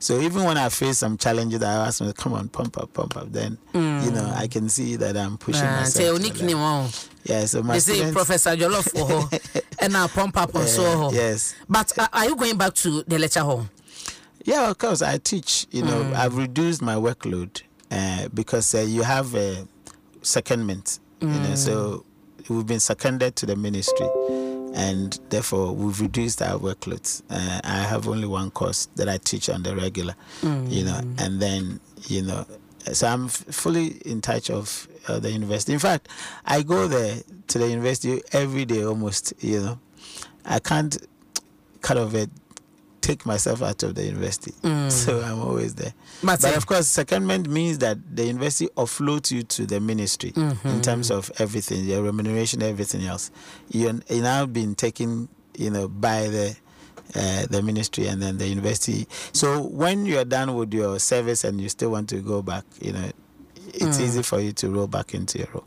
So even when I face some challenges, I ask me, come on, pump up. Then, I can see that I'm pushing myself. Yeah, so my students... They say Professor Jollof and now pump up on so. Yes. But are you going back to the lecture hall? Yeah, of course. I teach. I've reduced my workload because you have a secondment. So we've been seconded to the ministry, and therefore we've reduced our workloads. I have only one course that I teach on the regular, and then so I'm fully in touch of the university. In fact, I go there to the university every day almost. I can't kind of take myself out of the university, so I'm always there. But of course, secondment means that the university offloads you to the ministry in terms of everything, your remuneration, everything else. You're now being taken, by the ministry and then the university. So when you're done with your service and you still want to go back, it's easy for you to roll back into your role.